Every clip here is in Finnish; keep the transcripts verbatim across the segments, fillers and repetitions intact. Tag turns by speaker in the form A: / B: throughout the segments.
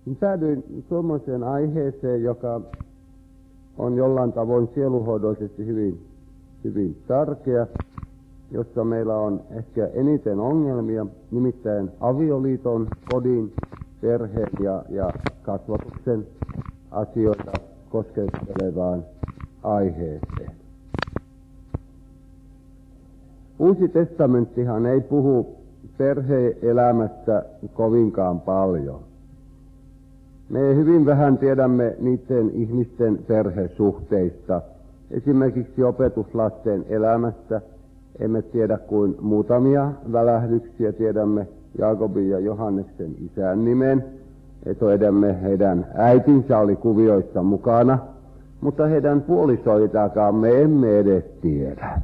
A: Päädyin tuommoiseen aiheeseen, joka on jollain tavoin sieluhoidollisesti hyvin, hyvin tärkeä, jossa meillä on ehkä eniten ongelmia, nimittäin avioliiton, kodin, perheen ja, ja kasvatuksen asioita koskettelevaan aiheeseen. Uusi testamenttihan ei puhu perhe-elämästä kovinkaan paljon. Me hyvin vähän tiedämme niiden ihmisten perhesuhteista. Esimerkiksi opetuslasten elämästä emme tiedä kuin muutamia välähdyksiä. Tiedämme Jaakobin ja Johanneksen isän nimen. Tiedämme, heidän äitinsä oli kuvioissa mukana, mutta heidän puolisoitakaan me emme edes tiedä.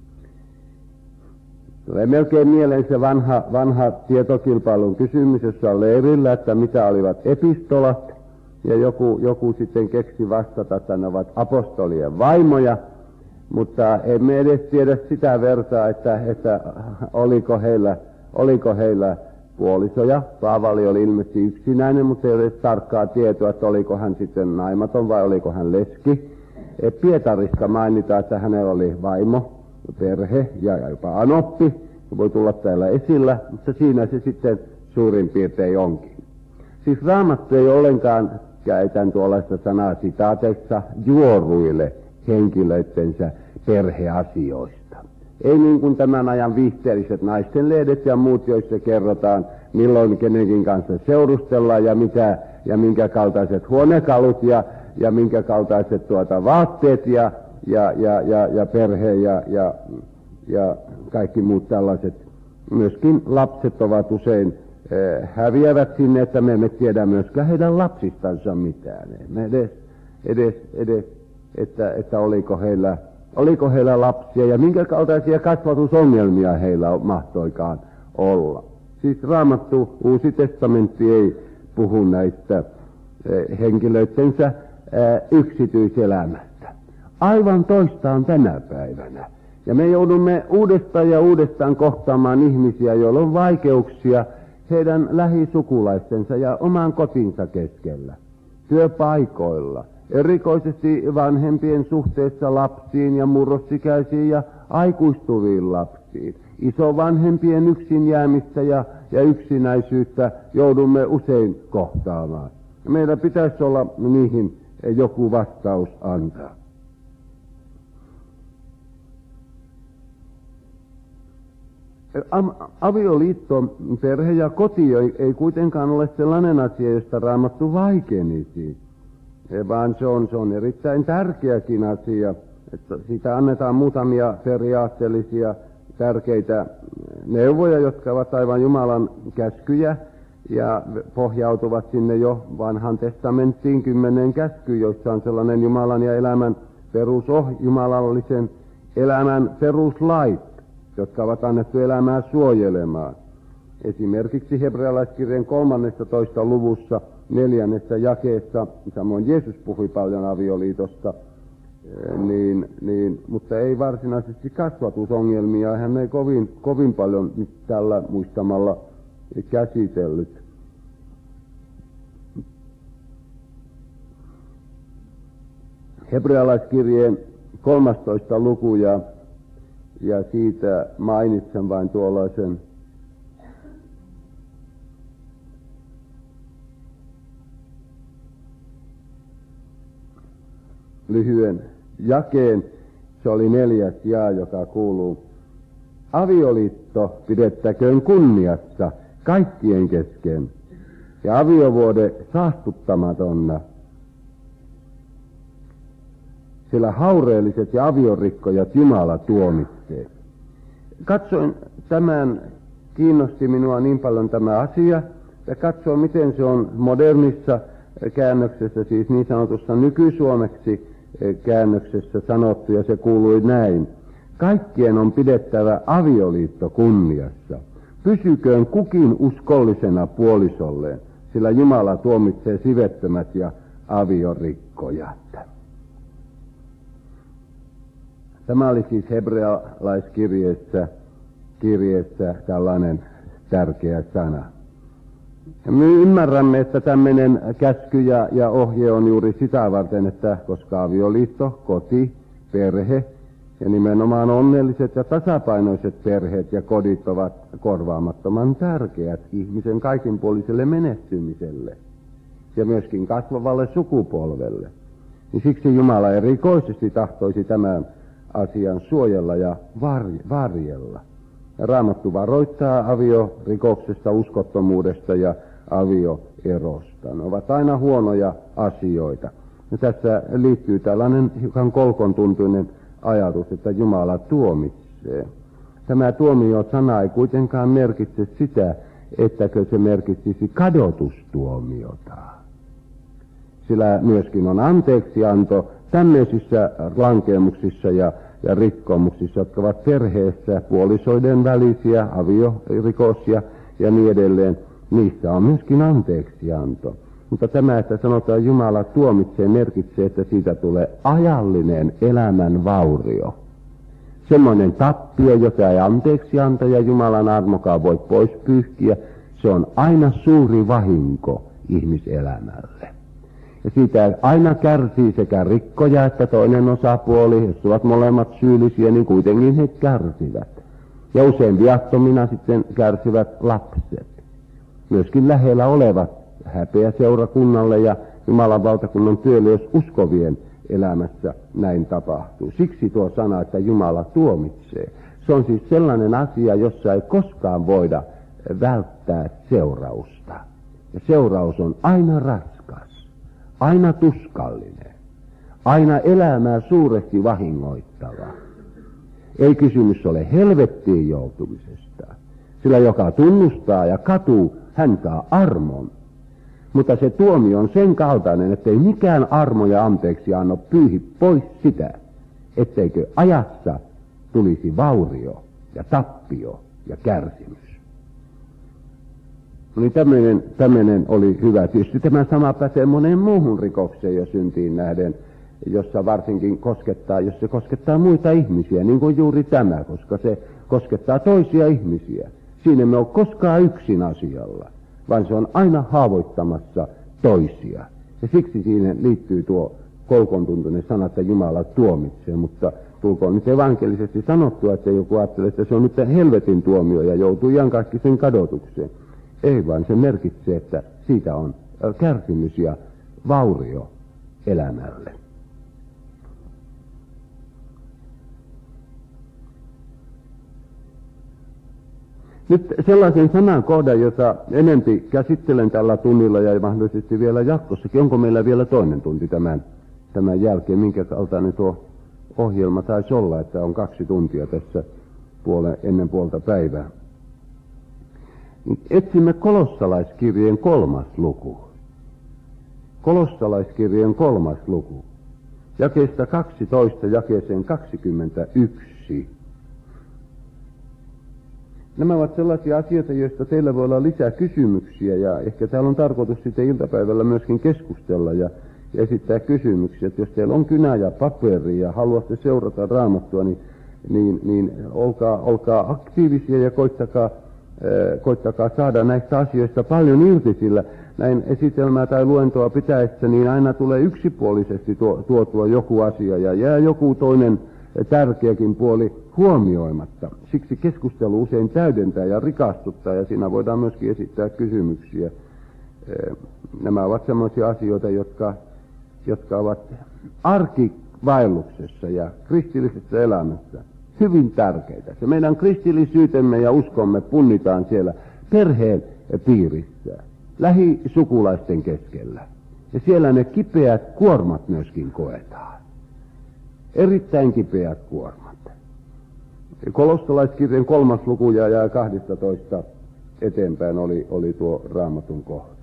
A: Tulee melkein mieleen se vanha, vanha tietokilpailun kysymys, jossa on leirillä, että mitä olivat epistolat, ja joku, joku sitten keksi vastata, että ne ovat apostolien vaimoja, mutta emme edes tiedä sitä vertaa, että, että oliko, heillä, oliko heillä puolisoja. Paavali oli ilmeisesti yksinäinen, mutta ei ole edes tarkkaa tietoa, että oliko hän sitten naimaton vai oliko hän leski. Pietarista mainitaan, että hänellä oli vaimo, perhe ja jopa anoppi, voi tulla täällä esillä, mutta siinä se sitten suurin piirtein onkin. Siis Raamattu ei ollenkaan, käytän tuollaista sanaa sitaateissa, juoruille henkilöittensä perheasioista. Ei niin kuin tämän ajan viihteelliset naistenlehdet ja muut, joissa kerrotaan, milloin kenenkin kanssa seurustellaan ja, mitä, ja minkä kaltaiset huonekalut ja, ja minkä kaltaiset tuota vaatteet ja Ja, ja, ja, ja perhe ja, ja, ja kaikki muut tällaiset. Myöskin lapset ovat usein eh, häviävät sinne, että me emme tiedä myöskään heidän lapsistansa mitään. Me edes, edes, edes että, että oliko, heillä, oliko heillä lapsia ja minkä kaltaisia kasvatusongelmia heillä mahtoikaan olla. Siis Raamattu, Uusi testamentti ei puhu näistä eh, henkilöidensä eh, yksityiselämästä. Aivan toista on tänä päivänä. Ja me joudumme uudestaan ja uudestaan kohtaamaan ihmisiä, joilla on vaikeuksia heidän lähisukulaistensa ja oman kotinsa keskellä, työpaikoilla, erikoisesti vanhempien suhteessa lapsiin ja murrosikäisiin ja aikuistuviin lapsiin. Isovanhempien yksin jäämistä ja, ja yksinäisyyttä joudumme usein kohtaamaan. Meillä pitäisi olla niihin joku vastaus antaa. Avioliitto, perhe ja koti ei, ei kuitenkaan ole sellainen asia, josta Raamattu vaikenisi, vaan se on, se on erittäin tärkeäkin asia, että siitä annetaan muutamia periaatteellisia tärkeitä neuvoja, jotka ovat aivan Jumalan käskyjä ja pohjautuvat sinne jo vanhan testamenttiin kymmenen käskyyn, joissa on sellainen Jumalan ja elämän perusoh, jumalallisen elämän peruslait, jotka ovat annettu elämää suojelemaan. Esimerkiksi hebrealaiskirjeen kolmannessatoista luvussa neljännessä jakeessa, samoin Jeesus puhui paljon avioliitosta, niin, niin, mutta ei varsinaisesti kasvatusongelmia, hän ei kovin, kovin paljon nyt tällä muistamalla käsitellyt. Hebrealaiskirjeen kolmastoista luku ja Ja siitä mainitsen vain tuollaisen lyhyen jakeen. Se oli neljäs jaa, joka kuuluu: avioliitto pidettäköön kunniassa kaikkien kesken ja aviovuode saastuttamatonna, sillä haureelliset ja aviorikkojat Jumala tuomitsee. Katsoin tämän, kiinnosti minua niin paljon tämä asia, ja katsoin miten se on modernissa käännöksessä, siis niin sanotussa nykysuomeksi käännöksessä sanottu, ja se kuului näin: kaikkien on pidettävä avioliitto kunniassa. Pysyköön kukin uskollisena puolisolleen, sillä Jumala tuomitsee sivettömät ja aviorikkojat. Tämä oli siis hebrealaiskirjeessä kirjeessä tällainen tärkeä sana. Me ymmärrämme, että tämmöinen käsky ja, ja ohje on juuri sitä varten, että koska avioliitto, koti, perhe ja nimenomaan onnelliset ja tasapainoiset perheet ja kodit ovat korvaamattoman tärkeät ihmisen kaikinpuoliselle menestymiselle ja myöskin kasvavalle sukupolvelle, niin siksi Jumala erikoisesti tahtoisi tämän asian suojella ja varjella. Raamattu varoittaa aviorikoksesta, uskottomuudesta ja avioerosta. Ne ovat aina huonoja asioita. Ja tässä liittyy tällainen hiukan kolkon tuntuinen ajatus, että Jumala tuomitsee. Tämä tuomio-sana ei kuitenkaan merkitse sitä, ettäkö se merkitsisi kadotustuomiota. Sillä myöskin on anteeksianto tämmöisissä lankemuksissa ja, ja rikkomuksissa, jotka ovat perheessä puolisoiden välisiä aviorikosia ja niin edelleen. Niissä on myöskin anteeksianto. Mutta tämä, että sanotaan Jumala tuomitsee, merkitsee, että siitä tulee ajallinen elämän vaurio. Semmoinen tappio, jota ei anteeksi anta ja Jumalan armokaan voi pois pyyhkiä, se on aina suuri vahinko ihmiselämälle. Ja siitä aina kärsii sekä rikkoja että toinen osapuoli, jos ovat molemmat syyllisiä, niin kuitenkin he kärsivät. Ja usein viattomina sitten kärsivät lapset. Myöskin lähellä olevat häpeä seurakunnalle ja Jumalan valtakunnan työlle, jos uskovien elämässä näin tapahtuu. Siksi tuo sana, että Jumala tuomitsee. Se on siis sellainen asia, jossa ei koskaan voida välttää seurausta. Ja seuraus on aina raskas, aina tuskallinen, aina elämää suuresti vahingoittava. Ei kysymys ole helvettiin joutumisesta, sillä joka tunnustaa ja katuu, hän saa armon. Mutta se tuomio on sen kaltainen, ettei mikään armo ja anteeksi anno pyyhi pois sitä, etteikö ajassa tulisi vaurio ja tappio ja kärsimys. Niin tämmöinen, tämmöinen oli hyvä. Tietysti tämä sama pätee moneen muuhun rikokseen ja syntiin nähden, jossa varsinkin koskettaa, jos se koskettaa muita ihmisiä, niin kuin juuri tämä, koska se koskettaa toisia ihmisiä. Siinä me on koskaan yksin asialla, vaan se on aina haavoittamassa toisia. Ja siksi siihen liittyy tuo kolkontuntuinen sana, että Jumala tuomitsee, mutta tulkoon nyt evankelisesti sanottua, että joku ajattelee, että se on nyt helvetin tuomio ja joutuu iankaikkisen kadotukseen. Ei, vaan se merkitsee, että siitä on kärsimys ja vaurio elämälle. Nyt sellaisen sanan kohdan, jota enempi käsittelen tällä tunnilla ja mahdollisesti vielä jatkossakin. Onko meillä vielä toinen tunti tämän, tämän jälkeen? Minkä kaltainen tuo ohjelma taisi olla, että on kaksi tuntia tässä puole, ennen puolta päivää. Etsimme Kolossalaiskirjeen kolmas luku. Kolossalaiskirjeen kolmas luku. Jakeesta kaksitoista jakeeseen kaksikymmentäyksi. Nämä ovat sellaisia asioita, joista teillä voi olla lisää kysymyksiä ja ehkä täällä on tarkoitus sitten iltapäivällä myöskin keskustella ja, ja esittää kysymyksiä. Että jos teillä on kynä ja paperi ja haluatte seurata Raamattua, niin, niin, niin olkaa, olkaa aktiivisia ja koittakaa, äh, koittakaa saada näistä asioista paljon irti, sillä näin esitelmää tai luentoa pitäessä, niin aina tulee yksipuolisesti tuo, tuotua joku asia ja jää joku toinen tärkeäkin puoli huomioimatta. Siksi keskustelu usein täydentää ja rikastuttaa ja siinä voidaan myöskin esittää kysymyksiä. Nämä ovat sellaisia asioita, jotka, jotka ovat arkivaelluksessa ja kristillisessä elämässä hyvin tärkeitä. Se meidän kristillisyytemme ja uskomme punnitaan siellä perheen piirissä, lähisukulaisten keskellä. Ja siellä ne kipeät kuormat myöskin koetaan. Erittäin kipeät kuormat. Kolossalaiskirjan kolmas luku ja kahdestatoista eteenpäin oli, oli tuo Raamatun kohta.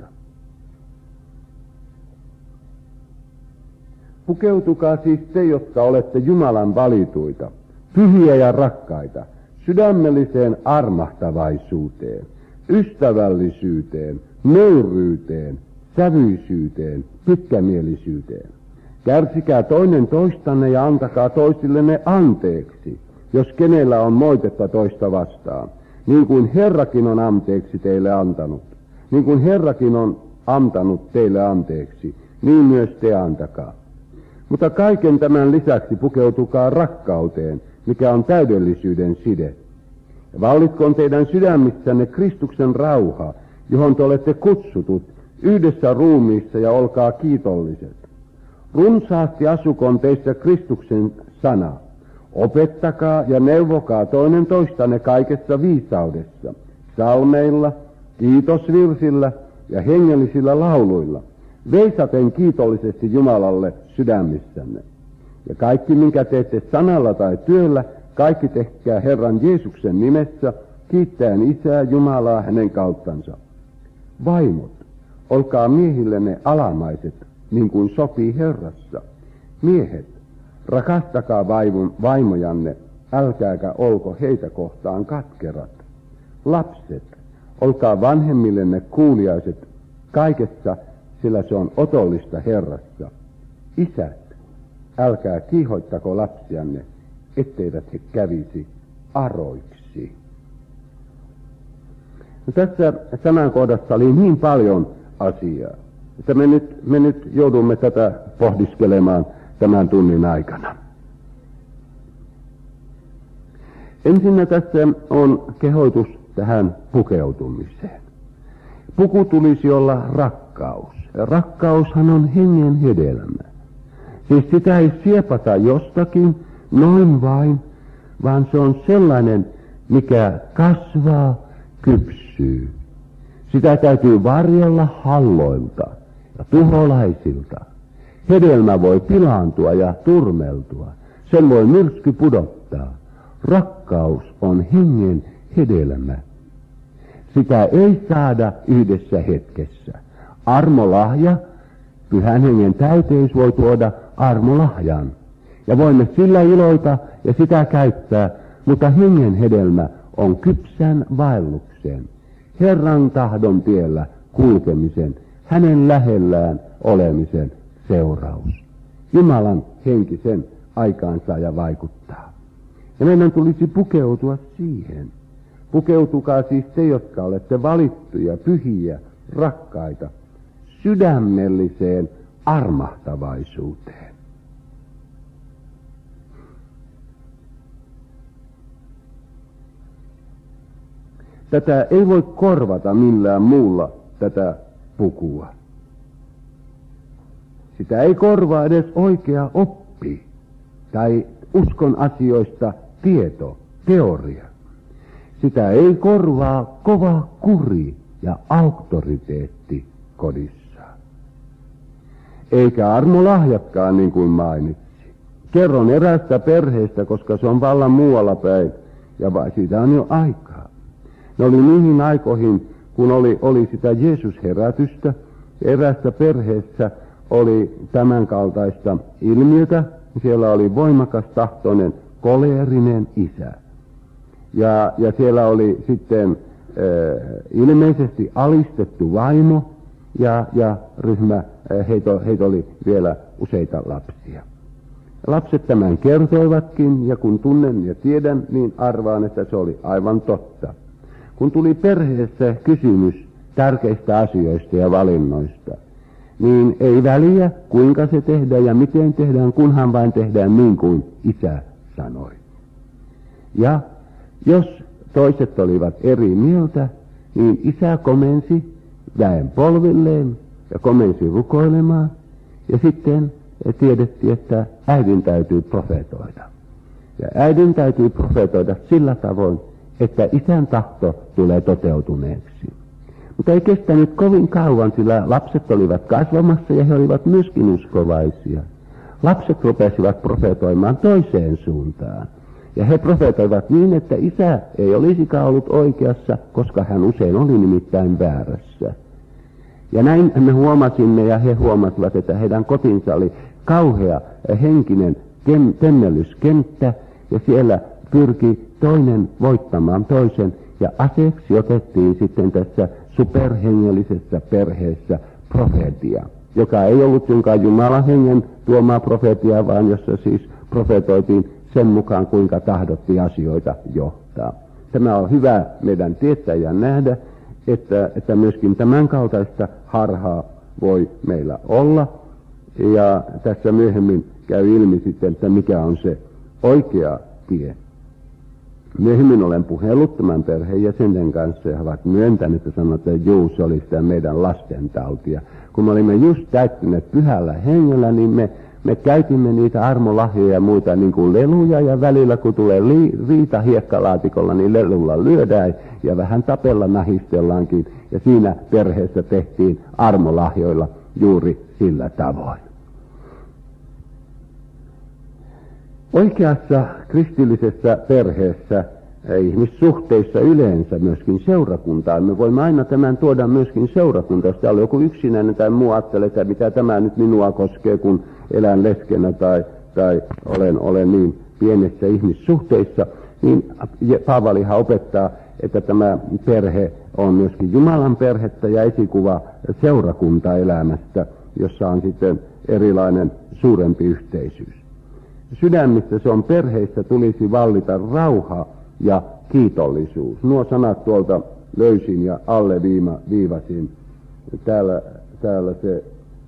A: Pukeutukaa siis te, jotka olette Jumalan valituita, pyhiä ja rakkaita, sydämelliseen armahtavaisuuteen, ystävällisyyteen, nöyryyteen, sävyisyyteen, pitkämielisyyteen. Kärsikää toinen toistanne ja antakaa toisillenne anteeksi, jos kenellä on moitetta toista vastaan, niin kuin Herrakin on anteeksi teille antanut. Niin kuin Herrakin on antanut teille anteeksi, niin myös te antakaa. Mutta kaiken tämän lisäksi pukeutukaa rakkauteen, mikä on täydellisyyden side. Ja vallitkoon teidän sydämissänne Kristuksen rauha, johon te olette kutsutut, yhdessä ruumiissa ja olkaa kiitolliset. Runsaasti asukoon teissä Kristuksen sana. Opettakaa ja neuvokaa toinen toistanne kaikessa viisaudessa, salmeilla, kiitosvirsillä ja hengellisillä lauluilla, veisaten kiitollisesti Jumalalle sydämissänne. Ja kaikki, minkä teette sanalla tai työllä, kaikki tehkää Herran Jeesuksen nimessä, kiittäen Isää Jumalaa hänen kauttansa. Vaimot, olkaa miehillenne alamaiset, niin kuin sopii Herrassa. Miehet, rakastakaa vaimon, vaimojanne, älkääkä olko heitä kohtaan katkerat. Lapset, olkaa vanhemmillenne kuuliaiset kaikessa, sillä se on otollista Herrassa. Isät, älkää kiihoittako lapsianne, etteivät he kävisi aroiksi. No, tässä sanankohdassa oli niin paljon asiaa, että me nyt, me nyt joudumme tätä pohdiskelemaan tämän tunnin aikana. Ensinnä tässä on kehotus tähän pukeutumiseen. Puku tulisi olla rakkaus. Rakkaushan on hengen hedelmä. Siis sitä ei siepata jostakin noin vain, vaan se on sellainen, mikä kasvaa, kypsyy. Sitä täytyy varjella halloilta ja tuholaisilta. Hedelmä voi pilaantua ja turmeltua. Sen voi myrsky pudottaa. Rakkaus on hengen hedelmä. Sitä ei saada yhdessä hetkessä. Armolahja, pyhän hengen täyteys voi tuoda armolahjan. Ja voimme sillä iloita ja sitä käyttää, mutta hengen hedelmä on kypsän vaelluksen, Herran tahdon tiellä kulkemisen, hänen lähellään olemisen seuraus. Jumalan henki sen aikaansaa ja vaikuttaa. Ja meidän tulisi pukeutua siihen. Pukeutukaa siis te, jotka olette valittuja, pyhiä, rakkaita, sydämelliseen armahtavaisuuteen. Tätä ei voi korvata millään muulla, tätä pukua. Sitä ei korvaa edes oikea oppi tai uskon asioista tieto, teoria. Sitä ei korvaa kova kuri ja auktoriteetti kodissa. Eikä armolahjatkaan, niin kuin mainitsi. Kerron eräästä perheestä, koska se on vallan muualla päin, ja siitä on jo aikaa. Ne oli niihin aikoihin, kun oli, oli sitä Jeesus-herätystä, ja eräässä perheessä oli tämän kaltaista ilmiötä. Siellä oli voimakas tahtoinen, koleerinen isä. Ja, ja siellä oli sitten äh, ilmeisesti alistettu vaimo ja, ja ryhmä, äh, heitä, heitä oli vielä useita lapsia. Lapset tämän kertoivatkin, ja kun tunnen ja tiedän, niin arvaan, että se oli aivan totta. Kun tuli perheessä kysymys tärkeistä asioista ja valinnoista, niin ei väliä, kuinka se tehdään ja miten tehdään, kunhan vain tehdään niin kuin isä sanoi. Ja jos toiset olivat eri mieltä, niin isä komensi väen polvilleen ja komensi rukoilemaan. Ja sitten tiedettiin, että äidin täytyy profetoida. Ja äidin täytyy profetoida sillä tavoin, että isän tahto tulee toteutuneeksi. Mutta ei kestänyt kovin kauan, sillä lapset olivat kasvamassa ja he olivat myöskin uskovaisia. Lapset rupesivat profetoimaan toiseen suuntaan. Ja he profetoivat niin, että isä ei olisikaan ollut oikeassa, koska hän usein oli nimittäin väärässä. Ja näin me huomasimme ja he huomasivat, että heidän kotinsa oli kauhea henkinen temmellyskenttä, ja siellä pyrki toinen voittamaan toisen, ja aseeksi otettiin sitten tässä superhengellisessä perheessä profeetia, joka ei ollut jonkaan Jumalan hengen tuomaa profeetiaa, vaan jossa siis profetoitiin sen mukaan, kuinka tahdottiin asioita johtaa. Tämä on hyvä meidän tietää ja nähdä, että, että myöskin tämän kaltaista harhaa voi meillä olla. Ja tässä myöhemmin käy ilmi sitten, että mikä on se oikea tie. Myöhemmin olen puhellut tämän perheenjäsenten kanssa ja he ovat myöntäneet ja sanoneet, että juu, se oli sitä meidän lastentautia. Kun me olimme just täyttyneet pyhällä hengellä, niin me, me käytimme niitä armolahjoja ja muita niin kuin leluja, ja välillä kun tulee li, riita hiekkalaatikolla, niin lelulla lyödään ja vähän tapella nahistellaankin. Ja siinä perheessä tehtiin armolahjoilla juuri sillä tavoin. Oikeassa kristillisessä perheessä, ihmissuhteissa yleensä, myöskin seurakuntaan, me voimme aina tämän tuoda myöskin seurakuntaan. Jos täällä on joku yksinäinen tai muu ajattelee, että mitä tämä nyt minua koskee, kun elän leskenä tai, tai olen, olen niin pienessä ihmissuhteissa, niin Paavalihan opettaa, että tämä perhe on myöskin Jumalan perhettä ja esikuva seurakuntaelämästä, jossa on sitten erilainen suurempi yhteisyys. Sydämissä se on perheissä tulisi vallita rauha ja kiitollisuus. Nuo sanat tuolta löysin ja alle viima, viivasin. Täällä, täällä se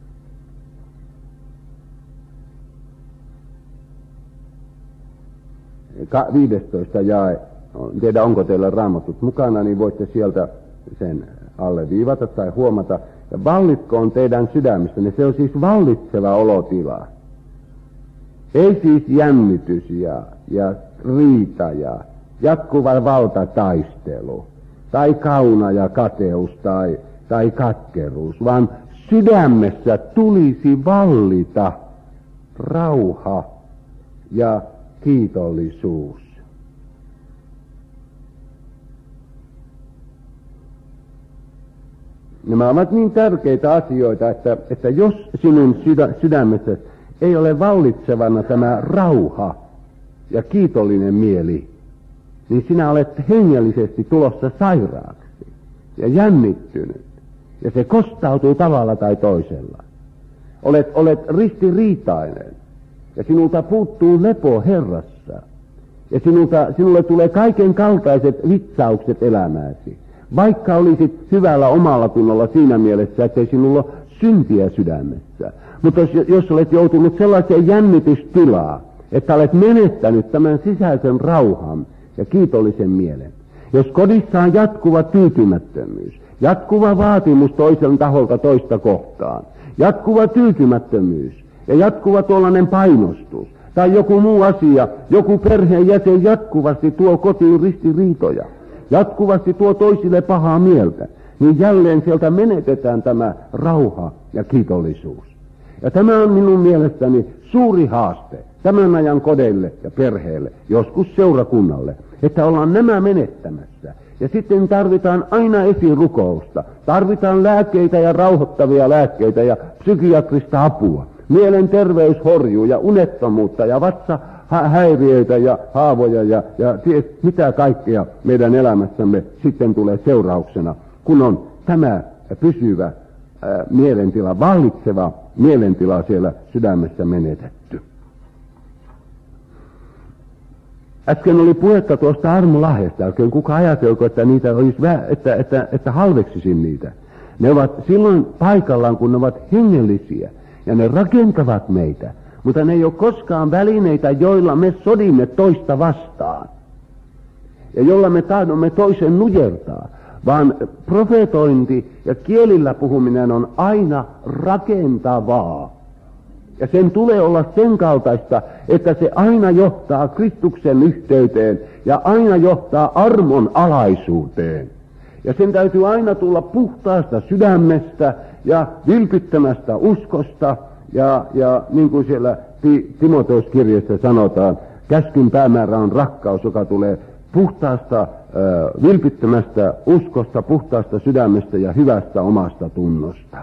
A: viidestoista jae. En tiedä, onko teillä raamatut mukana, niin voitte sieltä sen alle viivata tai huomata. Ja vallitkoon teidän sydämistänne. Se on siis vallitseva olotila. Ei siis jännitys ja, ja riita ja jatkuva valtataistelu, tai kauna ja kateus tai, tai katkeruus, vaan sydämessä tulisi vallita rauha ja kiitollisuus. Nämä ovat niin tärkeitä asioita, että, että jos sinun sydä, sydämessäsi ei ole vallitsevana tämä rauha ja kiitollinen mieli, niin sinä olet hengellisesti tulossa sairaaksi ja jännittynyt. Ja se kostautuu tavalla tai toisella. Olet, olet ristiriitainen ja sinulta puuttuu lepo Herrassa. Ja sinulta, sinulle tulee kaiken kaltaiset vitsaukset elämääsi. Vaikka olisit hyvällä omalla tunnolla siinä mielessä, ettei sinulla ole syntiä sydämessä. Mutta jos, jos olet joutunut sellaiseen jännitystilaan, että olet menettänyt tämän sisäisen rauhan ja kiitollisen mielen. Jos kodissa on jatkuva tyytymättömyys, jatkuva vaatimus toisen taholta toista kohtaan, jatkuva tyytymättömyys ja jatkuva tuollainen painostus, tai joku muu asia, joku perheenjäsen jatkuvasti tuo kotiin ristiriitoja, jatkuvasti tuo toisille pahaa mieltä, niin jälleen sieltä menetetään tämä rauha ja kiitollisuus. Ja tämä on minun mielestäni suuri haaste tämän ajan kodeille ja perheelle, joskus seurakunnalle, että ollaan nämä menettämässä. Ja sitten tarvitaan aina esirukousta, tarvitaan lääkkeitä ja rauhoittavia lääkkeitä ja psykiatrista apua. Mielenterveys horjuu ja unettomuutta ja vatsahäiriöitä ja haavoja ja, ja ties, mitä kaikkea meidän elämässämme sitten tulee seurauksena, kun on tämä pysyvä ää, mielentila, vallitseva mielentila siellä sydämessä menetetty. Äsken oli puhetta tuosta armolahjasta, älköön kuka ajatelko, että niitä olisi vä- että, että, että halveksisin niitä. Ne ovat silloin paikallaan, kun ne ovat hengellisiä ja ne rakentavat meitä, mutta ne ei ole koskaan välineitä, joilla me sodimme toista vastaan ja jolla me tahdomme toisen nujertaa, vaan profetointi ja kielillä puhuminen on aina rakentavaa. Ja sen tulee olla sen kaltaista, että se aina johtaa Kristuksen yhteyteen ja aina johtaa armon alaisuuteen. Ja sen täytyy aina tulla puhtaasta sydämestä ja vilpittömästä uskosta. Ja, ja niin kuin siellä Timoteuskirjassa sanotaan, käskyn päämäärä on rakkaus, joka tulee puhtaasta, äh, vilpittömästä uskosta, puhtaasta sydämestä ja hyvästä omasta tunnosta.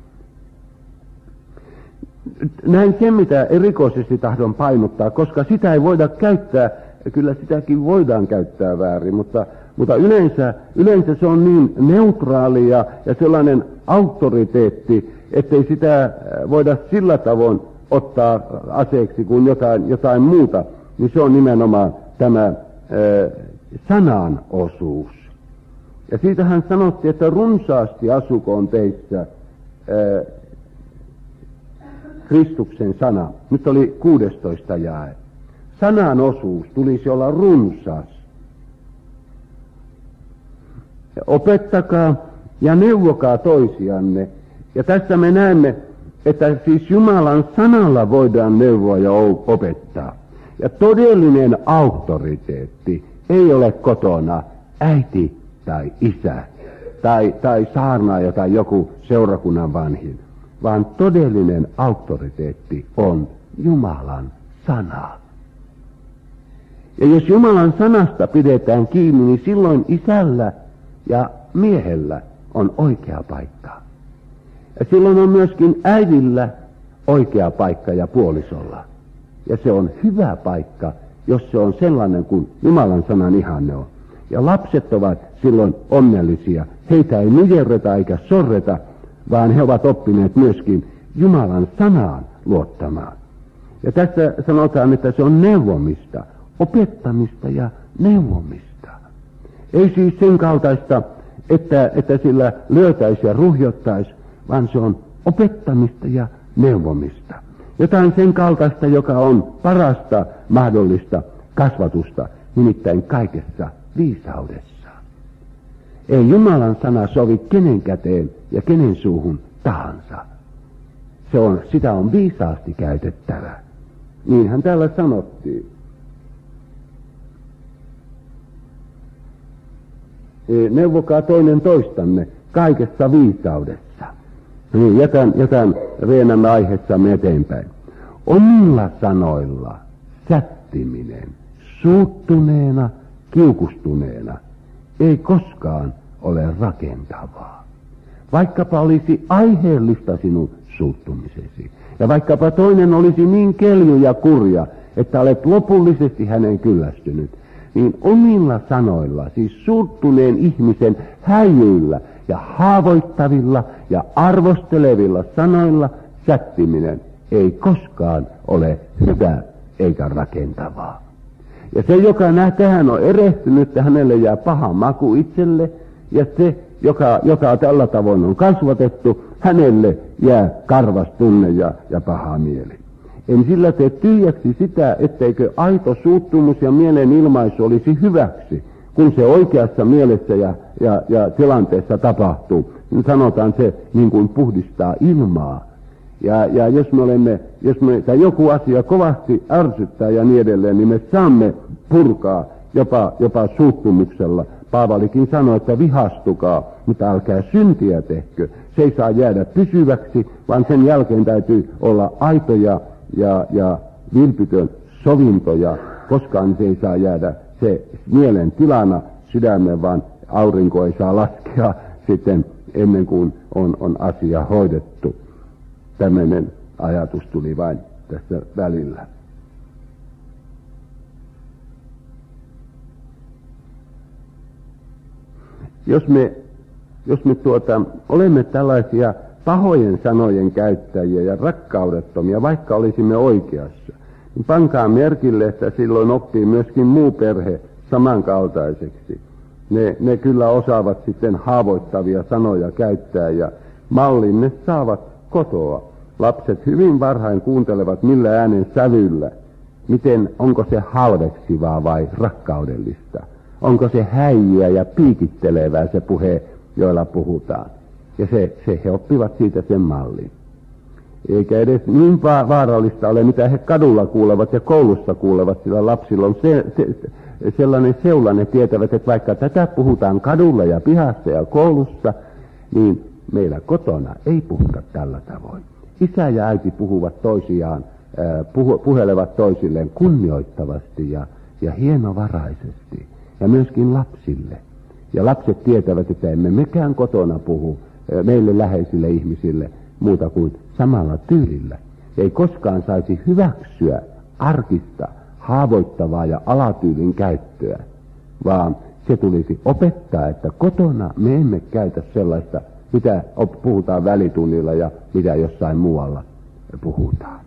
A: Näin sen, mitä erikoisesti tahdon painottaa, koska sitä ei voida käyttää, kyllä sitäkin voidaan käyttää väärin, mutta, mutta yleensä, yleensä se on niin neutraali ja, ja sellainen auktoriteetti, ettei sitä voida sillä tavoin ottaa aseeksi kuin jotain, jotain muuta, niin se on nimenomaan tämä ää, sanan osuus. Ja siitä hän sanottiin, että runsaasti asukoon teissä ää, Kristuksen sana. Nyt oli kuudestoista jae. Sanan osuus tulisi olla runsas. Opettakaa ja neuvokaa toisianne. Ja tässä me näemme, että siis Jumalan sanalla voidaan neuvoa ja opettaa. Ja todellinen auktoriteetti ei ole kotona äiti tai isä tai, tai saarnaaja tai joku seurakunnan vanhin, vaan todellinen auktoriteetti on Jumalan sana. Ja jos Jumalan sanasta pidetään kiinni, niin silloin isällä ja miehellä on oikea paikka. Ja silloin on myöskin äidillä oikea paikka ja puolisolla. Ja se on hyvä paikka, jos se on sellainen kuin Jumalan sanan ihanne on. Ja lapset ovat silloin onnellisia. Heitä ei nujerreta eikä sorreta, vaan he ovat oppineet myöskin Jumalan sanaan luottamaan. Ja tässä sanotaan, että se on neuvomista, opettamista ja neuvomista. Ei siis sen kaltaista, että, että sillä lyötäisi ja ruhjottaisi, vaan se on opettamista ja neuvomista. Jotain sen kaltaista, joka on parasta mahdollista kasvatusta, nimittäin kaikessa viisaudessa. Ei Jumalan sana sovi kenen käteen ja kenen suuhun tahansa. Se on, sitä on viisaasti käytettävä. Niinhän täällä sanottiin. Neuvokaa toinen toistanne kaikessa viisaudessa. Niin, jätän, jätän reenämme aiheessamme eteenpäin. Omilla sanoilla sättiminen, suuttuneena, kiukustuneena, ei koskaan ole rakentavaa. Vaikkapa olisi aiheellista sinun suuttumisesi, ja vaikkapa toinen olisi niin kelju ja kurja, että olet lopullisesti hänen kyllästynyt, niin omilla sanoilla, siis suuttuneen ihmisen häijyillä ja haavoittavilla ja arvostelevilla sanoilla sättiminen ei koskaan ole hyvä eikä rakentavaa. Ja se, joka nää tähän on erehtynyt, että hänelle jää paha maku itselle, ja se, joka, joka tällä tavoin on kasvatettu, hänelle jää karvas tunne ja, ja paha mieli. En sillä tee tyhjäksi sitä, etteikö aito suuttumus ja mielen ilmaisu olisi hyväksi, kun se oikeassa mielessä ja, ja, ja tilanteessa tapahtuu. Niin sanotaan se niin kuin puhdistaa ilmaa. Ja, ja jos me olemme, jos me, tai joku asia kovasti ärsyttää ja niin edelleen, niin me saamme purkaa jopa, jopa suuttumuksella. Paavalikin sanoi, että vihastukaa, mutta älkää syntiä tehkö. Se ei saa jäädä pysyväksi, vaan sen jälkeen täytyy olla aitoja ja, ja vilpitön sovinto, ja koskaan se ei saa jäädä se mielen tilana sydämen, vaan aurinko ei saa laskea sitten ennen kuin on, on asia hoidettu. Tämmöinen ajatus tuli vain tässä välillä. Jos me, jos me tuota, olemme tällaisia pahojen sanojen käyttäjiä ja rakkaudettomia, vaikka olisimme oikeassa, niin pankaa merkille, että silloin oppii myöskin muu perhe samankaltaiseksi. Ne, ne kyllä osaavat sitten haavoittavia sanoja käyttää, ja mallin ne saavat kotoa. Lapset hyvin varhain kuuntelevat, millä äänen sävyllä, miten, onko se halveksivaa vai rakkaudellista. Onko se häijyä ja piikittelevää se puhe, joilla puhutaan. Ja se, se he oppivat siitä sen mallin. Eikä edes niin vaarallista ole, mitä he kadulla kuulevat ja koulussa kuulevat, sillä lapsilla on se, se, sellainen seula, ne tietävät, että vaikka tätä puhutaan kadulla ja pihassa ja koulussa, niin meillä kotona ei puhuta tällä tavoin. Isä ja äiti puhuvat toisiaan, puhu, puhelevat toisilleen kunnioittavasti ja, ja hienovaraisesti, ja myöskin lapsille. Ja lapset tietävät, että emme mekään kotona puhu meille läheisille ihmisille muuta kuin samalla tyylillä. Ei koskaan saisi hyväksyä arkista, haavoittavaa ja alatyylin käyttöä, vaan se tulisi opettaa, että kotona me emme käytä sellaista, mitä puhutaan välitunnilla ja mitä jossain muualla puhutaan.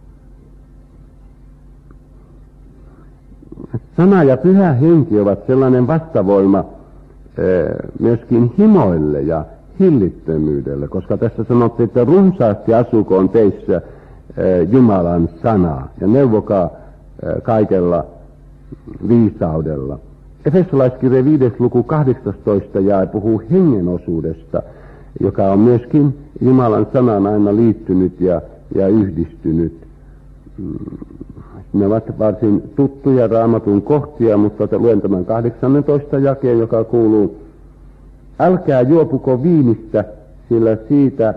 A: Sana ja pyhä henki ovat sellainen vastavoima myöskin himoille ja hillittömyydelle, koska tässä sanottiin, että runsaasti asukoon teissä Jumalan sana ja neuvokaa kaikella viisaudella. Efesolaiskirja viides luku kahdeksastoista jae puhuu hengen osuudesta, joka on myöskin Jumalan sanaan aina liittynyt ja, ja yhdistynyt. Ne ovat varsin tuttuja Raamatun kohtia, mutta luen tämän kahdeksannentoista jakeen, joka kuuluu: älkää juopuko viinistä, sillä siitä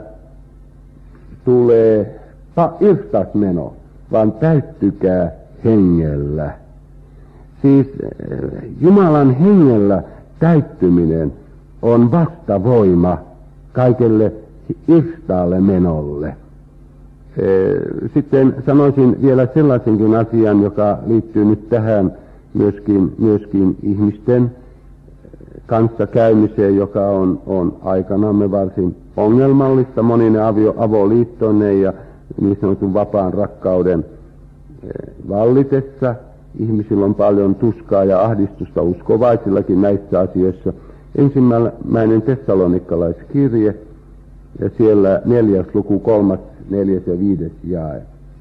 A: tulee irtasmeno, vaan täyttykää hengellä. Siis Jumalan hengellä täyttyminen on vastavoima kaikelle irstaalle menolle. Sitten sanoisin vielä sellaisenkin asian, joka liittyy nyt tähän myöskin, myöskin ihmisten kanssa käymiseen, joka on, on aikanamme varsin ongelmallista monine avio, avoliittoineen ja niin sanotun vapaan rakkauden vallitessa. Ihmisillä on paljon tuskaa ja ahdistusta, uskovaisillakin näissä asioissa. Ensimmäinen tessalonikalaiskirje ja siellä neljäs luku, kolmas, neljäs ja viides jae.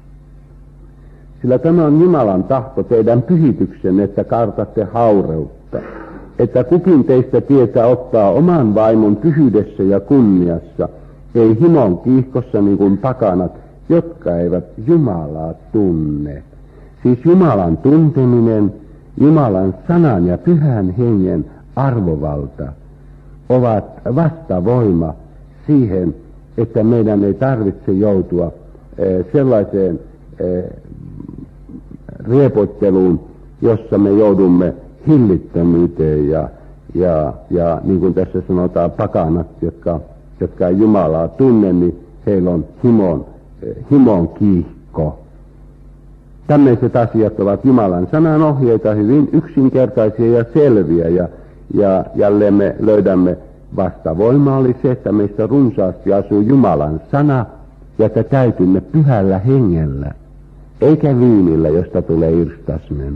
A: Sillä tämä on Jumalan tahto teidän pyhityksen, että kartatte haureutta, että kukin teistä tietää ottaa oman vaimon pyhyydessä ja kunniassa, ei himon kiihkossa niin kuin pakanat, jotka eivät Jumalaa tunne. Siis Jumalan tunteminen, Jumalan sanan ja pyhän hengen arvovalta ovat vastavoima siihen, että meidän ei tarvitse joutua eh, sellaiseen eh, riepotteluun, jossa me joudumme hillittömyyteen ja, ja, ja niin kuin tässä sanotaan, pakanat, jotka, jotka ei Jumalaa tunne, niin heillä on himon, eh, himon kiihko. Tämmöiset asiat ovat Jumalan sanan ohjeita, hyvin yksinkertaisia ja selviä, ja, ja jälleen me löydämme vastavoima oli se, että meistä runsaasti asuu Jumalan sana, ja että täytymme pyhällä hengellä, eikä viinillä, josta tulee irstasmeno.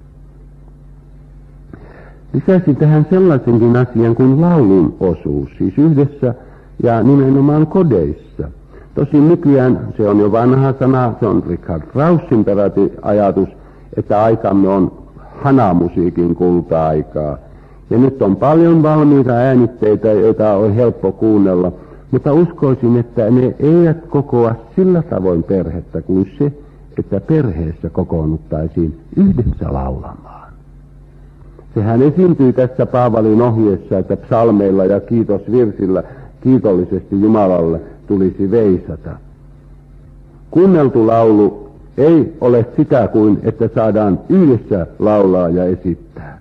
A: Lisäsin tähän sellaisenkin asian kuin laulun osuus, siis yhdessä ja nimenomaan kodeissa. Tosin nykyään se on jo vanha sana, se on Richard Straussin peräti ajatus, että aikamme on hanamusiikin kulta-aikaa. Ja nyt on paljon valmiita äänitteitä, joita on helppo kuunnella, mutta uskoisin, että ne eivät kokoa sillä tavoin perhettä kuin se, että perheessä kokoonnuttaisiin yhdessä laulamaan. Sehän esiintyy tässä Paavalin ohjeessa, että psalmeilla ja kiitosvirsillä kiitollisesti Jumalalle tulisi veisata. Kuunneltu laulu ei ole sitä kuin, että saadaan yhdessä laulaa ja esittää.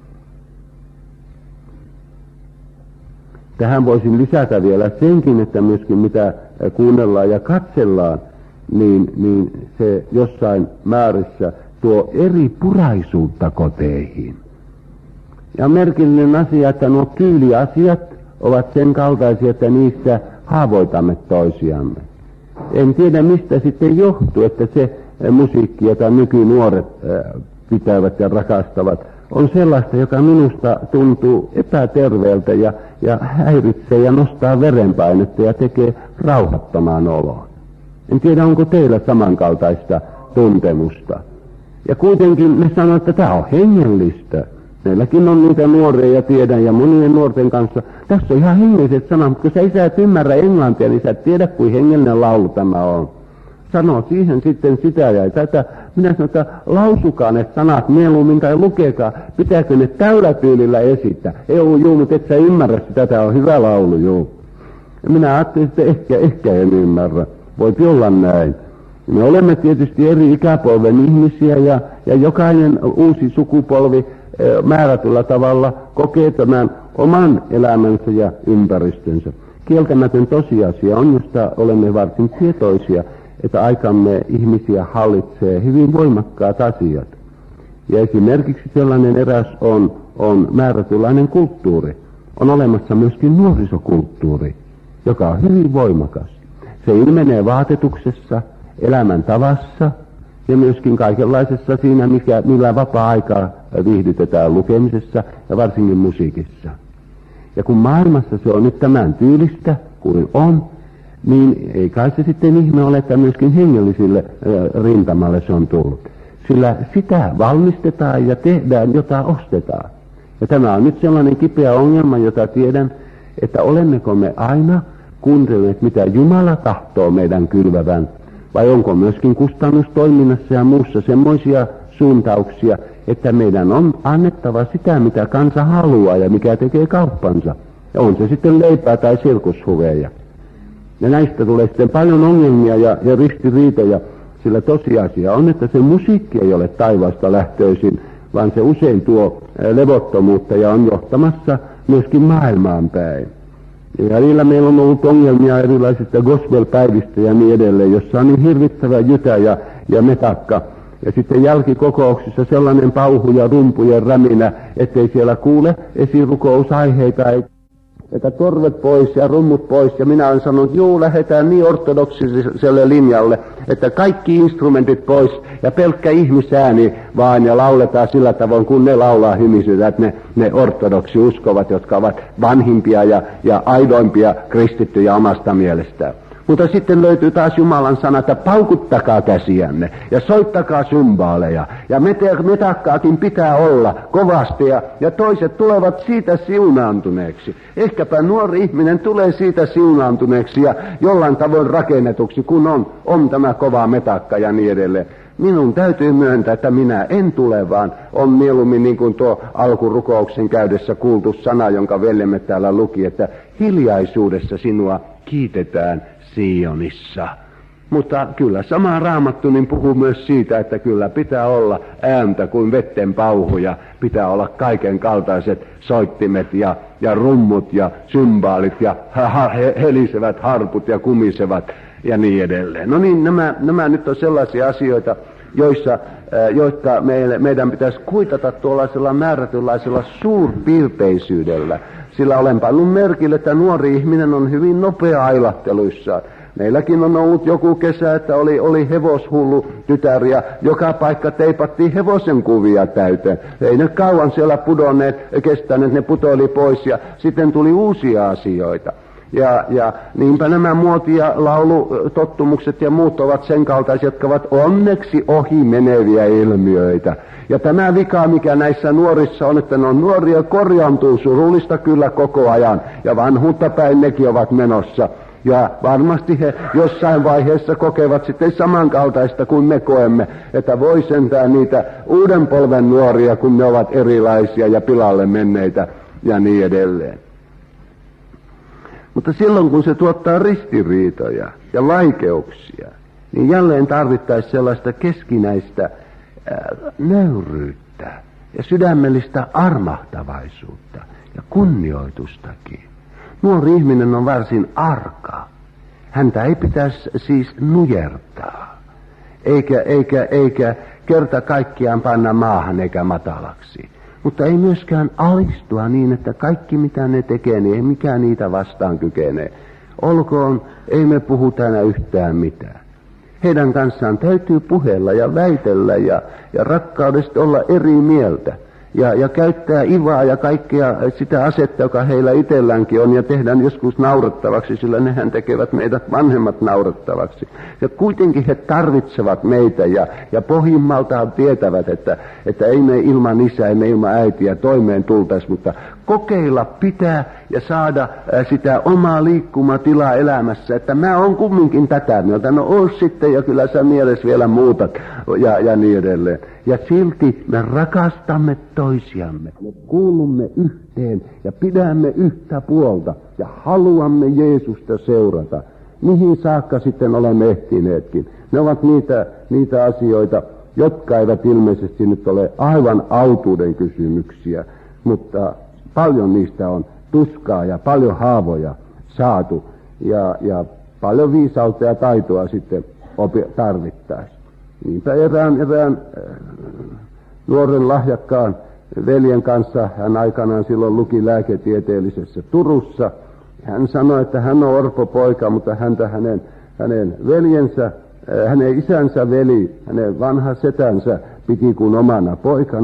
A: Tähän voisin lisätä vielä senkin, että myöskin mitä kuunnellaan ja katsellaan, niin, niin se jossain määrissä tuo eri puraisuutta koteihin. Ja merkillinen asia, että nuo tyyliasiat ovat sen kaltaisia, että niissä haavoitamme toisiamme. En tiedä mistä sitten johtuu, että se musiikki, jota nykynuoret pitävät ja rakastavat, on sellaista, joka minusta tuntuu epäterveeltä ja, ja häiritsee ja nostaa verenpainetta ja tekee rauhattomaan oloon. En tiedä, onko teillä samankaltaista tuntemusta. Ja kuitenkin ne sanoo, että tämä on hengellistä. Meilläkin on niitä nuoria ja tiedän ja monien nuorten kanssa. Tässä on ihan hengelliset sanat, mutta kun sä isä et ymmärrä englantia, niin sä et tiedä, kuin hengellinen laulu tämä on. Sano siihen sitten sitä ja tätä. Minä sanon, että lausukaa ne sanat mieluummin tai lukekaa. Pitääkö ne täylätyylillä esittää? Ei ollut juu, mutta et sä ymmärrä sitä, tämä on hyvä laulu, juu. Ja minä ajattelin, että ehkä, ehkä en ymmärrä. Voipi olla näin. Me olemme tietysti eri ikäpolven ihmisiä ja, ja jokainen uusi sukupolvi määrätyllä tavalla kokee tämän oman elämänsä ja ympäristönsä. Kieltämätön tosiasia on, josta olemme varsin tietoisia, että aikamme ihmisiä hallitsee hyvin voimakkaat asiat. Ja esimerkiksi sellainen eräs on, on määrätynlainen kulttuuri. On olemassa myöskin nuorisokulttuuri, joka on hyvin voimakas. Se ilmenee vaatetuksessa, elämäntavassa ja myöskin kaikenlaisessa siinä, mikä, millä vapaa-aikaa viihdytetään lukemisessa ja varsinkin musiikissa. Ja kun maailmassa se on nyt tämän tyylistä kuin on, niin ei kai se sitten ihme ole, että myöskin hengellisille rintamalle se on tullut. Sillä sitä valmistetaan ja tehdään, jota ostetaan. Ja tämä on nyt sellainen kipeä ongelma, jota tiedän, että olemmeko me aina kuunteleneet, mitä Jumala tahtoo meidän kylvävän, vai onko myöskin kustannustoiminnassa ja muussa semmoisia suuntauksia, että meidän on annettava sitä, mitä kansa haluaa ja mikä tekee kauppansa. Ja on se sitten leipää tai sirkushuveja. Ja näistä tulee sitten paljon ongelmia ja, ja ristiriitoja, sillä tosiasia on, että se musiikki ei ole taivaasta lähtöisin, vaan se usein tuo levottomuutta ja on johtamassa myöskin maailmaan päin. Ja niillä meillä on ollut ongelmia erilaisista gospel-päivistä ja niin edelleen, jossa on niin hirvittävä jytä ja, ja metakka. Ja sitten jälkikokouksissa sellainen pauhu ja rumpujen räminä, ettei siellä kuule esirukous-aiheita, että torvet pois ja rummut pois. Ja minä olen sanonut, juu, lähdetään niin ortodoksiselle linjalle, että kaikki instrumentit pois ja pelkkä ihmisääni vaan ja lauletaan sillä tavoin, kun ne laulaa hymisytä, että ne, ne ortodoksi uskovat, jotka ovat vanhimpia ja, ja aidoimpia kristittyjä omasta mielestään. Mutta sitten löytyy taas Jumalan sana, että paukuttakaa käsiänne ja soittakaa symbaaleja. Ja metakkaakin pitää olla kovasti ja, ja toiset tulevat siitä siunaantuneeksi. Ehkäpä nuori ihminen tulee siitä siunaantuneeksi ja jollain tavoin rakennetuksi, kun on, on tämä kova metakka ja niin edelleen. Minun täytyy myöntää, että minä en tule, vaan on mieluummin niin kuin tuo alkurukouksen käydessä kuultu sana, jonka veljemme täällä luki, että hiljaisuudessa sinua kiitetään Sionissa. Mutta kyllä sama Raamattu niin puhuu myös siitä, että kyllä pitää olla ääntä kuin vetten pauhuja, pitää olla kaiken kaltaiset soittimet ja, ja rummut ja symbaalit ja ha, ha, helisevät harput ja kumisevat ja niin edelleen. No niin, nämä, nämä nyt on sellaisia asioita, joissa, joita meille, meidän pitäisi kuitata tuollaisella määrätynlaisella suurpiirteisyydellä. Sillä olen pannut merkille, että nuori ihminen on hyvin nopea ailahteluissaan. Meilläkin on ollut joku kesä, että oli, oli hevoshullu tytär ja joka paikka teipattiin hevosen kuvia täyteen. Ei ne kauan siellä pudonneet, kestäneet, ne putoili pois ja sitten tuli uusia asioita. Ja, ja niinpä nämä muoti- ja laulutottumukset ja muut ovat sen kaltaisia, jotka ovat onneksi ohi meneviä ilmiöitä. Ja tämä vika, mikä näissä nuorissa on, että ne on nuoria, korjaantuu surullista kyllä koko ajan. Ja vanhuutta päin nekin ovat menossa. Ja varmasti he jossain vaiheessa kokevat sitten samankaltaista kuin me koemme, että voi sentään niitä uuden polven nuoria, kun ne ovat erilaisia ja pilalle menneitä ja niin edelleen. Mutta silloin, kun se tuottaa ristiriitoja ja vaikeuksia, niin jälleen tarvittaisiin sellaista keskinäistä ää, nöyryyttä ja sydämellistä armahtavaisuutta ja kunnioitustakin. Nuori ihminen on varsin arka. Häntä ei pitäisi siis nujertaa, eikä, eikä, eikä kerta kaikkiaan panna maahan eikä matalaksi. Mutta ei myöskään alistua niin, että kaikki mitä ne tekee, niin ei mikään niitä vastaan kykenee. Olkoon, ei me puhu täällä yhtään mitään. Heidän kanssaan täytyy puhella ja väitellä ja, ja rakkaudesta olla eri mieltä. Ja, ja käyttää ivaa ja kaikkea sitä asetta, joka heillä itselläänkin on, ja tehdään joskus naurettavaksi, sillä nehän tekevät meidät vanhemmat naurettavaksi. Ja kuitenkin he tarvitsevat meitä, ja, ja pohjimmaltaan tietävät, että, että ei me ilman isää, ei me ilman äitiä toimeen tultaisi, mutta kokeilla pitää ja saada sitä omaa liikkumatilaa elämässä, että mä oon kumminkin tätä mieltä, no oon sitten, ja kyllä sä mielessä vielä muutat, ja, ja niin edelleen. Ja silti me rakastamme toisiamme, me kuulumme yhteen ja pidämme yhtä puolta ja haluamme Jeesusta seurata. Mihin saakka sitten olemme ehtineetkin? Ne ovat niitä, niitä asioita, jotka eivät ilmeisesti nyt ole aivan autuuden kysymyksiä, mutta paljon niistä on tuskaa ja paljon haavoja saatu ja, ja paljon viisautta ja taitoa sitten tarvittaisiin. Niinpä erään, erään äh, nuoren lahjakkaan veljen kanssa hän aikanaan silloin luki lääketieteellisessä Turussa. Hän sanoi, että hän on orpopoika, mutta häntä hänen, hänen veljensä, äh, hänen isänsä veli, hänen vanha setänsä piti kuin omana poikanaan.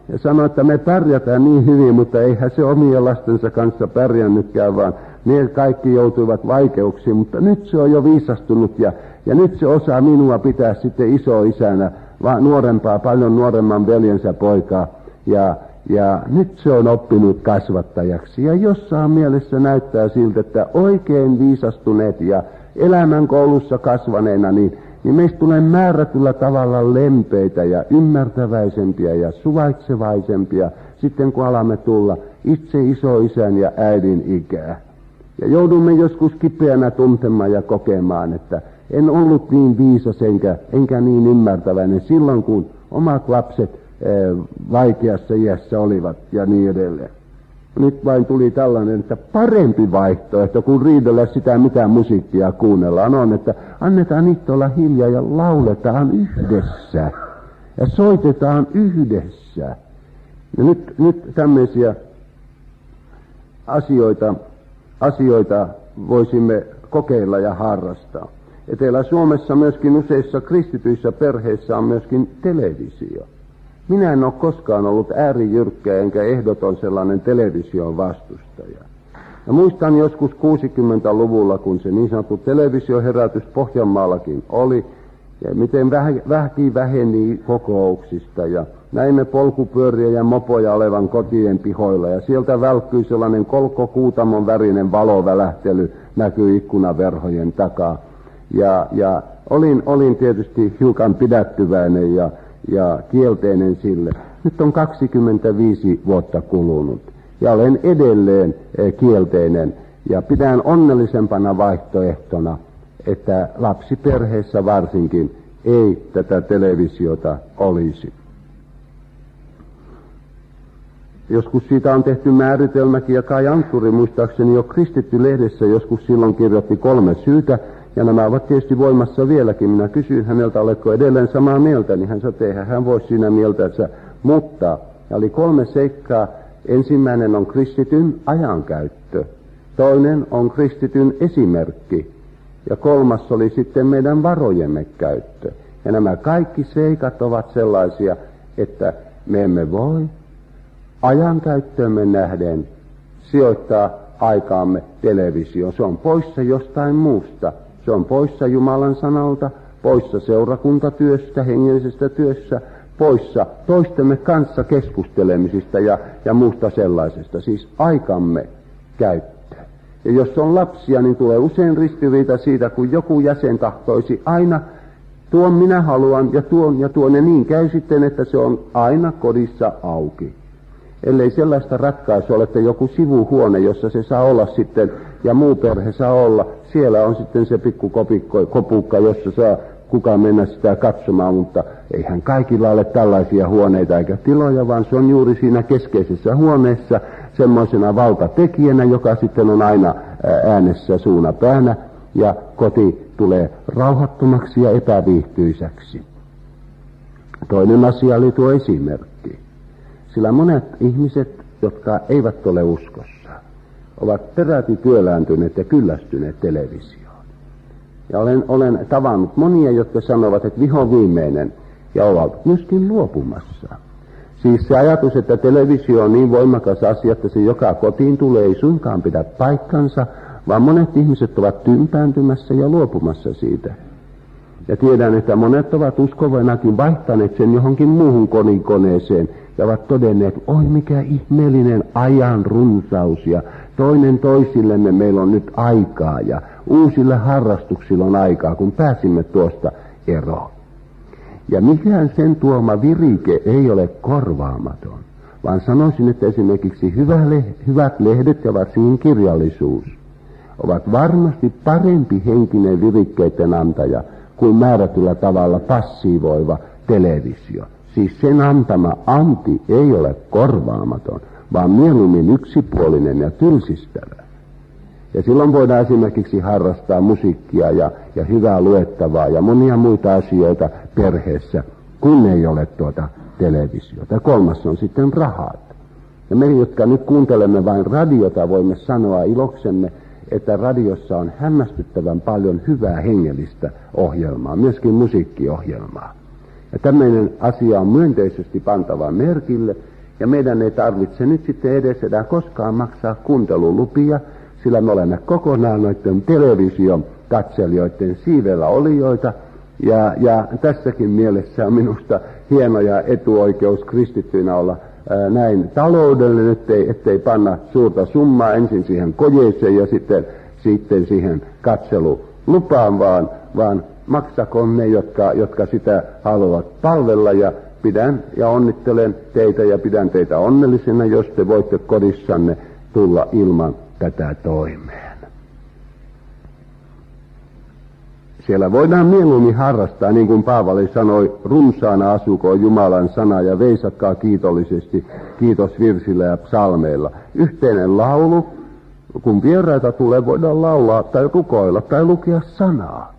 A: ja sanoi, että me pärjätään niin hyvin, mutta eihän se omien lastensa kanssa pärjännytkään, vaan ne kaikki joutuivat vaikeuksiin, mutta nyt se on jo viisastunut ja, ja nyt se osaa minua pitää sitten isoisänä, vaan nuorempaa, paljon nuoremman veljensä poikaa ja, ja nyt se on oppinut kasvattajaksi ja jossain mielessä näyttää siltä, että oikein viisastuneet ja elämän koulussa kasvaneena, niin, niin meistä tulee määrätyllä tavalla lempeitä ja ymmärtäväisempiä ja suvaitsevaisempia sitten kun alamme tulla itse isoisän ja äidin ikää. Ja joudumme joskus kipeänä tuntemaan ja kokemaan, että en ollut niin viisas enkä, enkä niin ymmärtäväinen silloin, kun omat lapset e, vaikeassa iässä olivat ja niin edelleen. Nyt vain tuli tällainen, että parempi vaihtoehto, kun riidellä sitä mitä musiikkia kuunnellaan, on, että annetaan niitä olla hiljaa ja lauletaan yhdessä ja soitetaan yhdessä. Ja nyt, nyt tämmöisiä asioita, asioita voisimme kokeilla ja harrastaa. Etelä-Suomessa myöskin useissa kristityissä perheissä on myöskin televisio. Minä en ole koskaan ollut äärijyrkkä enkä ehdoton sellainen television vastustaja. Ja muistan joskus kuusikymmentäluvulla, kun se niin sanottu televisioherätys Pohjanmaallakin oli, ja miten vähki väheni kokouksista, ja näimme polkupyöriä ja mopoja olevan kotien pihoilla, ja sieltä välkkyi sellainen kolkkokuutamon värinen valovälähtely näkyi ikkunaverhojen takaa. Ja, ja olin, olin tietysti hiukan pidättyväinen ja, ja kielteinen sille. Nyt on kaksikymmentäviisi vuotta kulunut ja olen edelleen kielteinen ja pidän onnellisempana vaihtoehtona, että lapsiperheessä varsinkin ei tätä televisiota olisi. Joskus siitä on tehty määritelmäkin ja Kai Antturi muistaakseni jo Kristitty-lehdessä joskus silloin kirjoitti kolme syytä. Ja nämä ovat tietysti voimassa vieläkin. Minä kysyin häneltä, oletko edelleen samaa mieltä, niin hän sanoi, että eihän hän voi siinä mieltänsä muuttaa. Ja oli kolme seikkaa. Ensimmäinen on kristityn ajankäyttö. Toinen on kristityn esimerkki. Ja kolmas oli sitten meidän varojemme käyttö. Ja nämä kaikki seikat ovat sellaisia, että me emme voi ajankäyttöömme nähden sijoittaa aikaamme televisioon. Se on poissa jostain muusta. Se on poissa Jumalan sanalta, poissa seurakuntatyöstä, hengellisestä työssä, poissa toistemme kanssa keskustelemisista ja, ja muusta sellaisesta. Siis aikamme käyttö. Ja jos on lapsia, niin tulee usein ristiriita siitä, kun joku jäsen tahtoisi aina tuon minä haluan ja tuon ja tuon. Ja niin käy sitten, että se on aina kodissa auki. Ellei sellaista ratkaisua ole, että joku sivuhuone, jossa se saa olla sitten, ja muu perhe saa olla, siellä on sitten se pikku kopikko, kopukka, jossa saa kukaan mennä sitä katsomaan, mutta eihän kaikilla ole tällaisia huoneita eikä tiloja, vaan se on juuri siinä keskeisessä huoneessa semmoisena valtatekijänä, joka sitten on aina äänessä suuna päänä, ja koti tulee rauhattomaksi ja epäviihtyisäksi. Toinen asia oli tuo esimerkki. Sillä monet ihmiset, jotka eivät ole uskossa, ovat peräti työlääntyneet ja kyllästyneet televisioon. Ja olen, olen tavannut monia, jotka sanovat, että viho viimeinen, ja ovat myöskin luopumassa. Siis se ajatus, että televisio on niin voimakas asia, että se joka kotiin tulee, ei suinkaan pidä paikkansa, vaan monet ihmiset ovat tympääntymässä ja luopumassa siitä. Ja tiedän, että monet ovat uskovainakin vaihtaneet sen johonkin muuhun konikoneeseen ja ovat todenneet, oi mikä ihmeellinen ajan runsaus ja toinen toisillemme meillä on nyt aikaa ja uusille harrastuksilla on aikaa, kun pääsimme tuosta eroon. Ja mikään sen tuoma virike ei ole korvaamaton, vaan sanoisin, että esimerkiksi hyvä le- hyvät lehdet ja varsinkin kirjallisuus ovat varmasti parempi henkinen virikkeiden antaja kuin määrätyllä tavalla passiivoiva televisio. Siis sen antama anti ei ole korvaamaton, vaan mieluummin yksipuolinen ja tylsistävä. Ja silloin voidaan esimerkiksi harrastaa musiikkia ja, ja hyvää luettavaa ja monia muita asioita perheessä, kun ei ole tuota televisiota. Kolmas on sitten rahat. Ja me, jotka nyt kuuntelemme vain radiota, voimme sanoa iloksemme, että radiossa on hämmästyttävän paljon hyvää hengellistä ohjelmaa, myöskin musiikkiohjelmaa. Ja tämmöinen asia on myönteisesti pantava merkille, Ja meidän ei tarvitse nyt sitten edes enää koskaan maksaa kuuntelulupia, sillä me olemme kokonaan noiden television katselijoiden siivellä olijoita. Ja, ja tässäkin mielessä on minusta hieno ja etuoikeus kristittyinä olla ää, näin taloudellinen, ettei, ettei panna suurta summaa ensin siihen kojeeseen ja sitten, sitten siihen katselulupaan, vaan, vaan maksakoon ne, jotka, jotka sitä haluavat palvella. Ja pidän ja onnittelen teitä ja pidän teitä onnellisena, jos te voitte kodissanne tulla ilman tätä toimeen. Siellä voidaan mieluummin harrastaa, niin kuin Paavali sanoi, runsaana asukoon Jumalan sana ja veisakkaa kiitollisesti kiitosvirsillä ja psalmeilla. Yhteinen laulu, kun vieraita tulee, voidaan laulaa tai rukoilla tai lukea sanaa.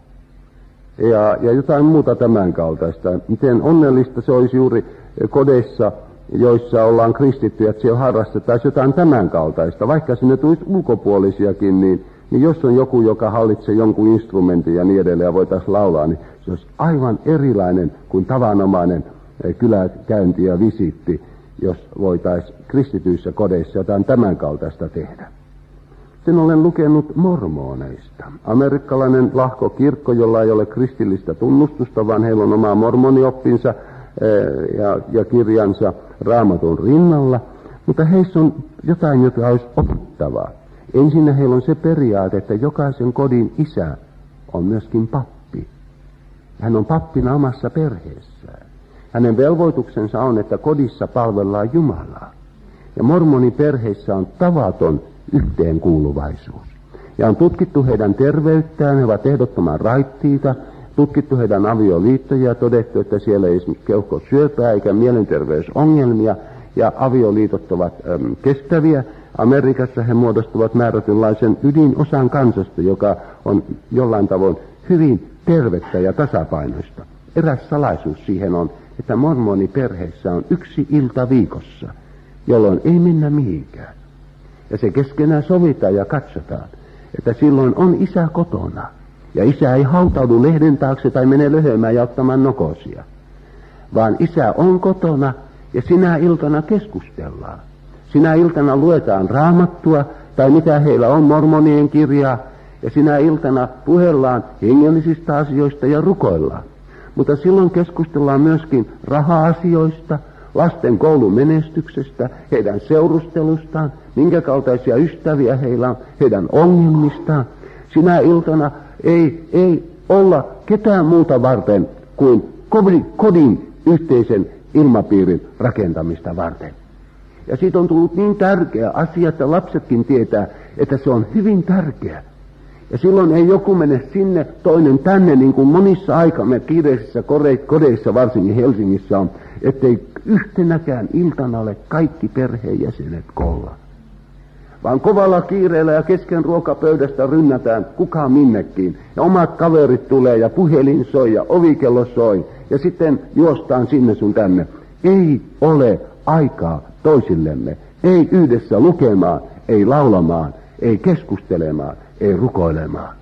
A: Ja, ja jotain muuta tämän kaltaista. Miten onnellista se olisi juuri kodeissa, joissa ollaan kristittyjä, että siellä harrastettaisiin jotain tämän kaltaista. Vaikka sinne tulisi ulkopuolisiakin, niin Niin jos on joku, joka hallitsee jonkun instrumentin ja niin edelleen ja voitaisiin laulaa, niin se olisi aivan erilainen kuin tavanomainen kyläkäynti ja visiitti, jos voitaisiin kristityissä kodeissa jotain tämän kaltaista tehdä. Sen olen lukenut mormoneista. Amerikkalainen lahkokirkko, jolla ei ole kristillistä tunnustusta, vaan heillä on oma mormonioppinsa ja, ja kirjansa Raamatun rinnalla, mutta heissä on jotain, jota olisi opittavaa. Ensinnä heillä on se periaate, että jokaisen kodin isä on myöskin pappi. Hän on pappina omassa perheessään. Hänen velvoituksensa on, että kodissa palvellaan Jumalaa. Ja mormoniperheissä on tavaton yhteenkuuluvaisuus. Ja on tutkittu heidän terveyttään, he ovat ehdottoman raittiita, tutkittu heidän avioliittoja ja todettu, että siellä ei esimerkiksi keuhkosyöpää eikä mielenterveysongelmia, ja avioliitot ovat äm, kestäviä. Amerikassa he muodostuvat määrätynlaisen ydinosan kansasta, joka on jollain tavoin hyvin tervettä ja tasapainoista. Eräs salaisuus siihen on, että mormoniperheessä on yksi ilta viikossa, jolloin ei mennä mihinkään. Ja se keskenään sovitaan ja katsotaan, että silloin on isä kotona. Ja isä ei hautaudu lehden taakse tai mene löhömään ja ottamaan nokosia, vaan isä on kotona ja sinä iltana keskustellaan. Sinä iltana luetaan Raamattua, tai mitä heillä on, mormonien kirjaa, ja sinä iltana puhellaan hengellisistä asioista ja rukoillaan. Mutta silloin keskustellaan myöskin raha-asioista, lasten koulun menestyksestä, heidän seurustelustaan, minkä kaltaisia ystäviä heillä on, heidän ongelmistaan. Sinä iltana ei, ei olla ketään muuta varten kuin kodin yhteisen ilmapiirin rakentamista varten. Ja siitä on tullut niin tärkeä asia, että lapsetkin tietää, että se on hyvin tärkeä. Ja silloin ei joku mene sinne, toinen tänne, niin kuin monissa aikamme kiireisissä kodeissa, varsinkin Helsingissä on, ettei yhtenäkään iltana ole kaikki perheenjäsenet koolla. Vaan kovalla kiireellä ja kesken ruokapöydästä rynnätään kukaan minnekin. Ja omat kaverit tulee ja puhelin soi ja ovikello soi ja sitten juostaan sinne sun tänne. Ei ole aikaa toisillemme, ei yhdessä lukemaan, ei laulamaan, ei keskustelemaan, ei rukoilemaan.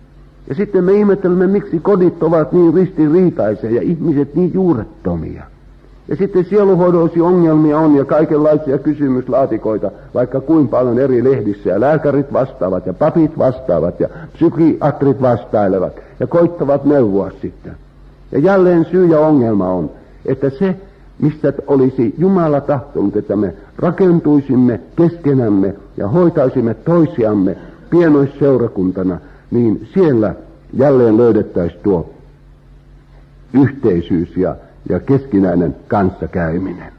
A: Ja sitten me ihmettelemme, miksi kodit ovat niin ristiriitaisia ja ihmiset niin juurettomia. Ja sitten sieluhoidollisia ongelmia on ja kaikenlaisia kysymyslaatikoita, vaikka kuinka paljon eri lehdissä. Ja lääkärit vastaavat ja papit vastaavat ja psykiatrit vastailevat ja koittavat neuvoa sitten. Ja jälleen syy ja ongelma on, että se, mistä olisi Jumala tahtonut, että me rakentuisimme keskenämme ja hoitaisimme toisiamme pienoisseurakuntana, niin siellä jälleen löydettäisiin tuo yhteisyys ja, ja keskinäinen kanssakäyminen.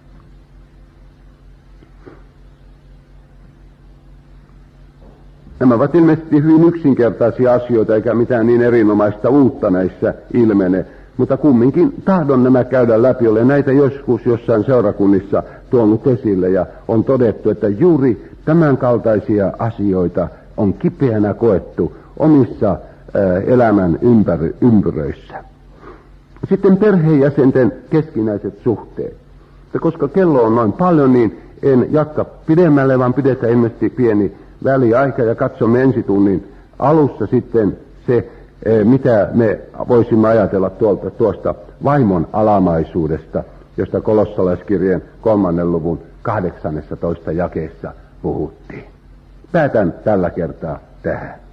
A: Nämä ovat ilmeisesti hyvin yksinkertaisia asioita, eikä mitään niin erinomaista uutta näissä ilmene. Mutta kumminkin tahdon nämä käydä läpi. Olen näitä joskus jossain seurakunnissa tuonut esille ja on todettu, että juuri tämän kaltaisia asioita on kipeänä koettu omissa ää, elämän ympäri, ympyröissä. Sitten perheenjäsenten keskinäiset suhteet. Ja koska kello on noin paljon, niin en jatka pidemmälle, vaan pidetään ilmeisesti pieni väliaika ja katsomme ensitunnin alussa sitten se, mitä me voisimme ajatella tuolta, tuosta vaimon alamaisuudesta, josta kolossalaiskirjeen kolmannen luvun kahdeksannessa toista jakeessa puhuttiin. Päätän tällä kertaa tähän.